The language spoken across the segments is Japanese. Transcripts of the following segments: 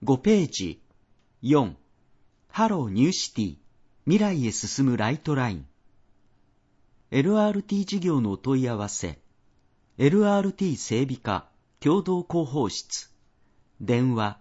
5ページ。4. ハローニューシティ。未来へ進むライトライン。LRT 事業のお問い合わせ。LRT 整備課共同広報室。電話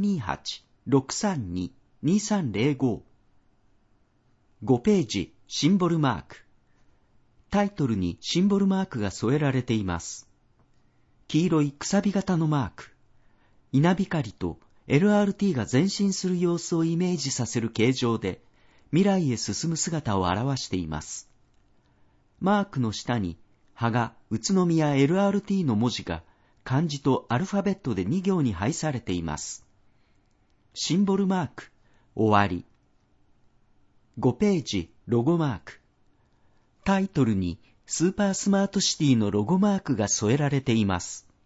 028-632-2305。5ページ。シンボルマーク。タイトルにシンボルマークが添えられています。黄色いくさび型のマーク。稲光と LRT が前進する様子をイメージさせる形状で未来へ進む姿を表しています。マークの下に芳賀宇都宮 LRT の文字が漢字とアルファベットで2行に配されています。シンボルマーク、終わり。5ページ、ロゴマーク。タイトルにスーパースマートシティのロゴマークが添えられています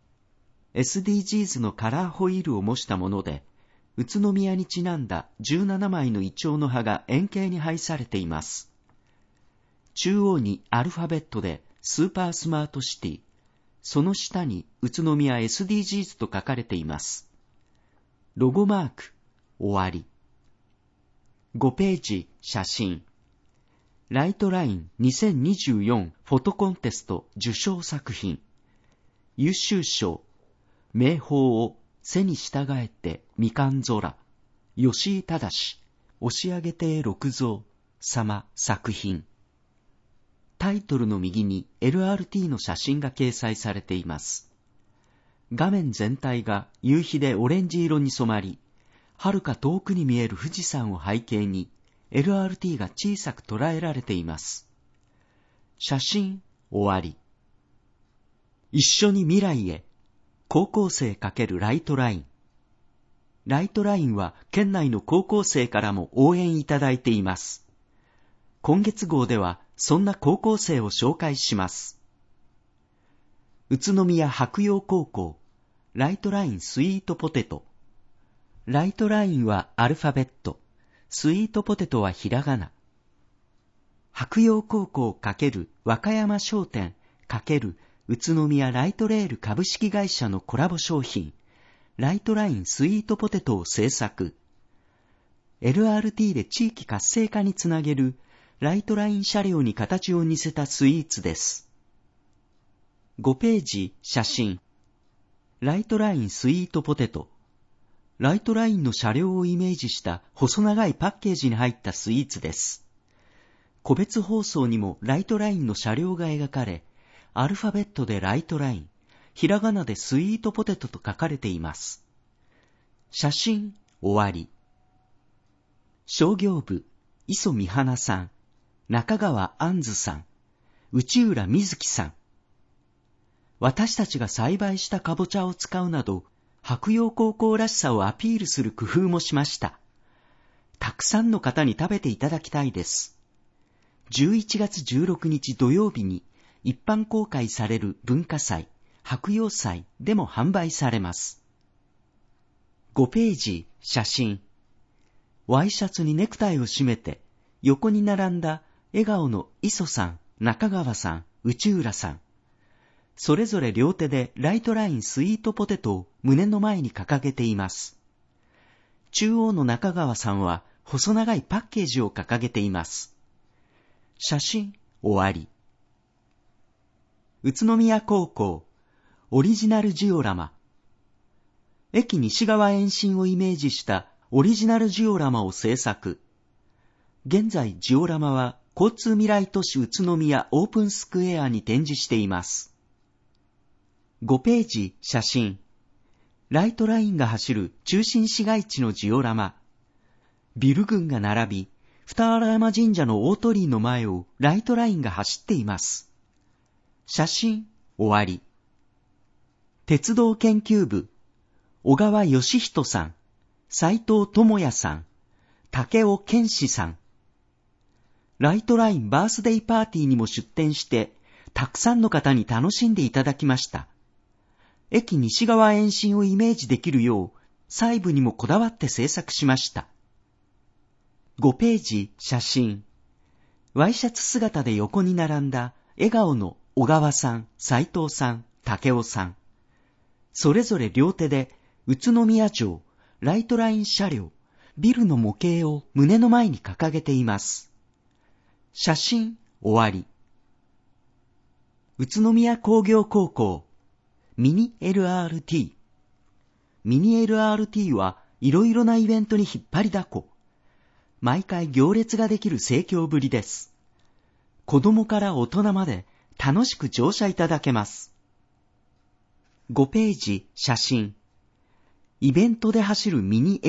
。SDGs のカラーホイールを模したもので、宇都宮にちなんだ17枚のイチョウの葉が円形に配されています。中央にアルファベットでスーパースマートシティ、その下に宇都宮 SDGs と書かれています。ロゴマーク、終わり。5ページ、写真。ライトライン2024フォトコンテスト受賞作品。優秀賞。名宝を背に従えてみかん空。吉井正、押上亭六蔵様作品。タイトルの右に LRT の写真が掲載されています。画面全体が夕日でオレンジ色に染まり、遥か遠くに見える富士山を背景に LRT が小さく捉えられています。写真終わり。一緒に未来へ。高校生×ライトライン。ライトラインは県内の高校生からも応援いただいています。今月号ではそんな高校生を紹介します。宇都宮白洋高校ライトラインスイートポテト。ライトラインはアルファベット、スイートポテトはひらがな。白洋高校×和歌山商店×宇都宮ライトレール株式会社のコラボ商品、ライトラインスイートポテトを制作。LRT で地域活性化につなげるライトライン車両に形を似せたスイーツです。5ページ、写真。ライトラインスイートポテト。ライトラインの車両をイメージした細長いパッケージに入ったスイーツです。個別包装にもライトラインの車両が描かれ、アルファベットでライトライン、ひらがなでスイートポテトと書かれています。写真終わり。商業部、磯美花さん、中川杏珠さん、内浦瑞希さん。私たちが栽培したかぼちゃを使うなど、白洋高校らしさをアピールする工夫もしました。たくさんの方に食べていただきたいです。11月16日土曜日に一般公開される文化祭、白洋祭でも販売されます。5ページ、写真。ワイシャツにネクタイを締めて、横に並んだ笑顔の磯さん、中川さん、内浦さん。それぞれ両手でライトラインスイートポテトを胸の前に掲げています。中央の中川さんは細長いパッケージを掲げています。写真終わり。宇都宮高校オリジナルジオラマ。駅西側延伸をイメージしたオリジナルジオラマを制作。現在ジオラマは交通未来都市宇都宮オープンスクエアに展示しています。5ページ、写真。ライトラインが走る中心市街地のジオラマ。ビル群が並び、二荒山神社の大鳥居の前をライトラインが走っています。写真終わり。鉄道研究部、小川義人さん、斉藤智也さん、竹尾健志さん。ライトラインバースデーパーティーにも出展して、たくさんの方に楽しんでいただきました。駅西側延伸をイメージできるよう、細部にもこだわって制作しました。5ページ、写真。ワイシャツ姿で横に並んだ笑顔の小川さん、斉藤さん、竹尾さん。それぞれ両手で宇都宮城ライトライン車両、ビルの模型を胸の前に掲げています。写真終わり。宇都宮工業高校ミニ LRT。ミニ LRTはいろいろなイベントに引っ張りだこ。毎回行列ができる盛況ぶりです。子供から大人まで楽しく乗車いただけます。5ページ写真。イベントで走るミニ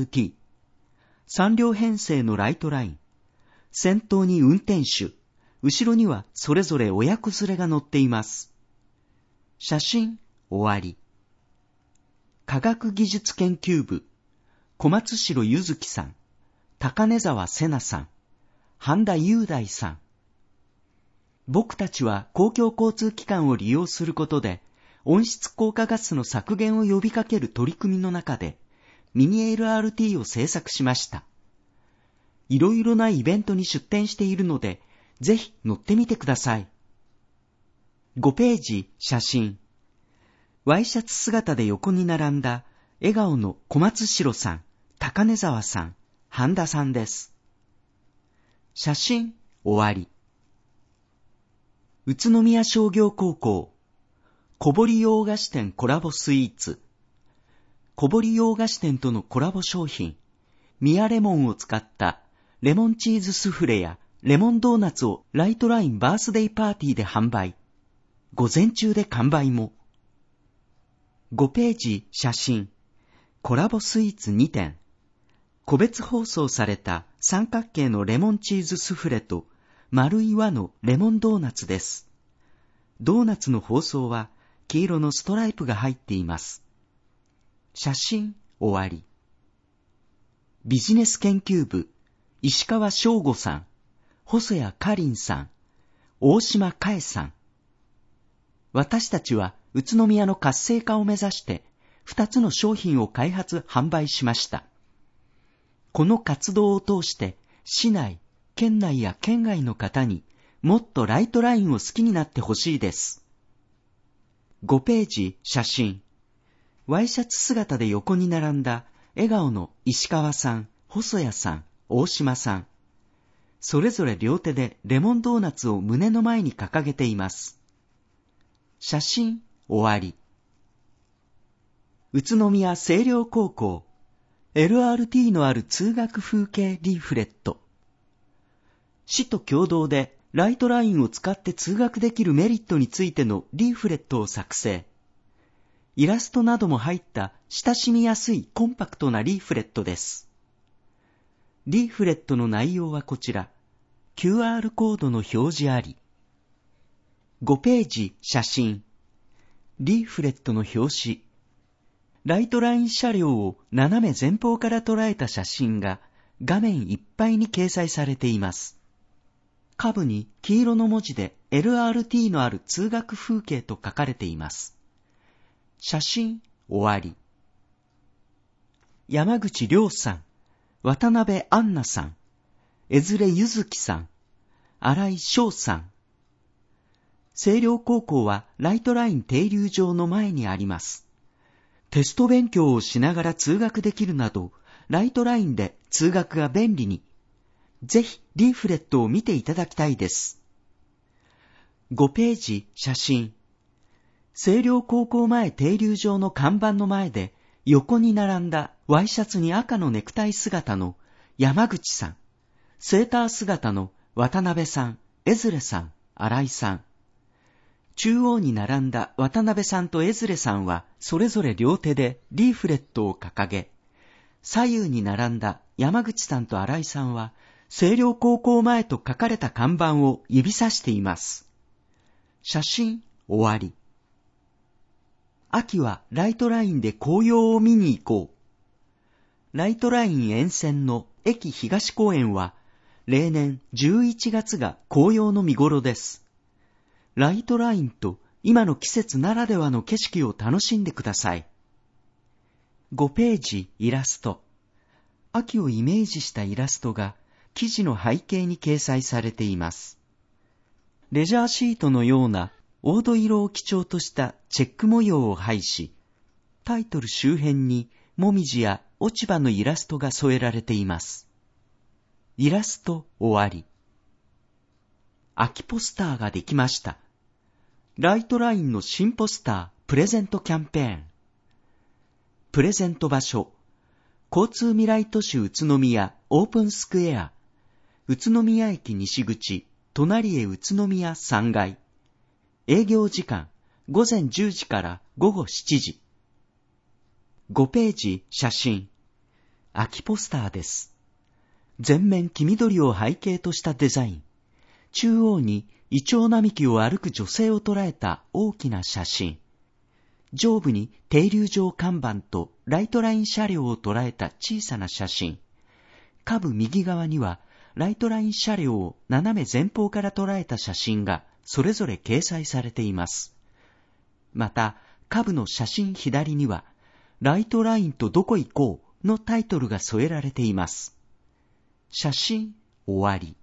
LRT。3両編成のライトライン。先頭に運転手。後ろにはそれぞれ親子連れが乗っています。写真終わり。科学技術研究部、小松代ゆずきさん、高根沢瀬名さん、半田雄大さん。僕たちは公共交通機関を利用することで、温室効果ガスの削減を呼びかける取り組みの中で、ミニ LRT を制作しました。いろいろなイベントに出展しているので、ぜひ乗ってみてください。5ページ写真。ワイシャツ姿で横に並んだ笑顔の小松代さん、高根沢さん、半田さんです。写真終わり。宇都宮商業高校小堀洋菓子店コラボスイーツ。小堀洋菓子店とのコラボ商品、ミヤレモンを使ったレモンチーズスフレやレモンドーナツをライトラインバースデーパーティーで販売。午前中で完売も。5ページ写真。コラボスイーツ2点。個別包装された三角形のレモンチーズスフレと丸い輪のレモンドーナツです。ドーナツの包装は黄色のストライプが入っています。写真終わり。ビジネス研究部、石川翔吾さん、細谷かりんさん、大島かえさん。私たちは宇都宮の活性化を目指して2つの商品を開発販売しました。この活動を通して市内、県内や県外の方にもっとライトラインを好きになってほしいです。5ページ写真。ワイシャツ姿で横に並んだ笑顔の石川さん、細谷さん、大島さん。それぞれ両手でレモンドーナツを胸の前に掲げています。写真終わり。宇都宮青陵高校 LRT のある通学風景リーフレット。市と共同でライトラインを使って通学できるメリットについてのリーフレットを作成。イラストなども入った親しみやすいコンパクトなリーフレットです。リーフレットの内容はこちら。QR コードの表示あり。5ページ写真。リーフレットの表紙。ライトライン車両を斜め前方から捉えた写真が画面いっぱいに掲載されています。下部に黄色の文字で LRT のある通学風景と書かれています。写真終わり。山口亮さん、渡辺杏奈さん、江連ゆずきさん、新井翔さん。青陵高校はライトライン停留場の前にあります。テスト勉強をしながら通学できるなど、ライトラインで通学が便利に。ぜひリーフレットを見ていただきたいです。5ページ写真。青陵高校前停留場の看板の前で横に並んだワイシャツに赤のネクタイ姿の山口さん、セーター姿の渡辺さん、江連さん、新井さん。中央に並んだ渡辺さんと江連さんはそれぞれ両手でリーフレットを掲げ、左右に並んだ山口さんと新井さんは青陵高校前と書かれた看板を指さしています。写真終わり。秋はライトラインで紅葉を見に行こう。ライトライン沿線の駅東公園は例年11月が紅葉の見頃です。ライトラインと今の季節ならではの景色を楽しんでください。5ページイラスト。秋をイメージしたイラストが記事の背景に掲載されています。レジャーシートのような黄土色を基調としたチェック模様を配し、タイトル周辺にもみじや落ち葉のイラストが添えられています。イラスト終わり。秋ポスターができました。ライトラインの新ポスタープレゼントキャンペーン。プレゼント場所、交通未来都市宇都宮オープンスクエア、宇都宮駅西口、隣へ宇都宮3階。営業時間、午前10時から午後7時。5ページ写真。秋ポスターです。全面黄緑を背景としたデザイン。中央にイチョウ並木を歩く女性を捉えた大きな写真。上部に停留場看板とライトライン車両を捉えた小さな写真。下部右側にはライトライン車両を斜め前方から捉えた写真がそれぞれ掲載されています。また、下部の写真左には、ライトラインとどこ行こうのタイトルが添えられています。写真終わり。